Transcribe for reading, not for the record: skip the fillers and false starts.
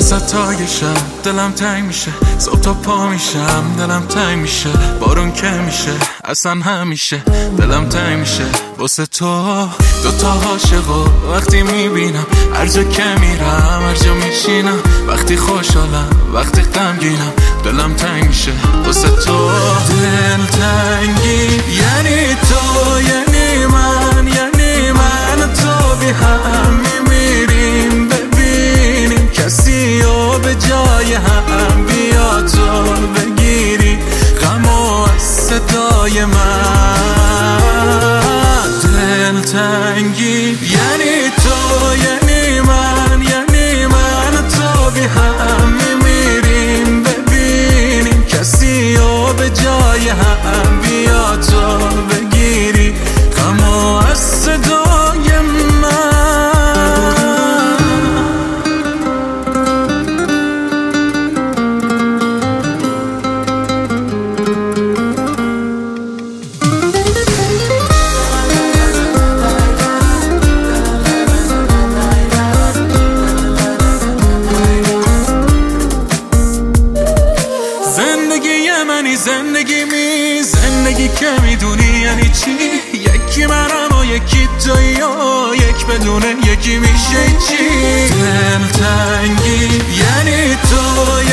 وسط تای شب دلم تنگ میشه، صبح تا پا میشم دلم تنگ میشه، بارون که میشه اصلا همیشه دلم تنگ میشه واسه تو. دوتا عاشقو وقتی میبینم، هر جا که میرم هر جا میشینم، وقتی خوشحالم وقتی غمگینم دلم تنگ میشه واسه تو. دل تنگی یعنی تو، یعنی من تو بی هم میمیریم، ببینیم کسی رو به جای هم، بیا تو بگیری غمو از صدای من. دل تنگی یعنی تو، یعنی من تو بی هم میمیریم، ببینیم کسی رو به جای هم، بیا تو بگیری غمو از صدای من. زندگی که میدونی یعنی چی؟ یکی منم و یکی تویی و یک بدونه یکی میشه چی؟ دل تنگی یعنی تو،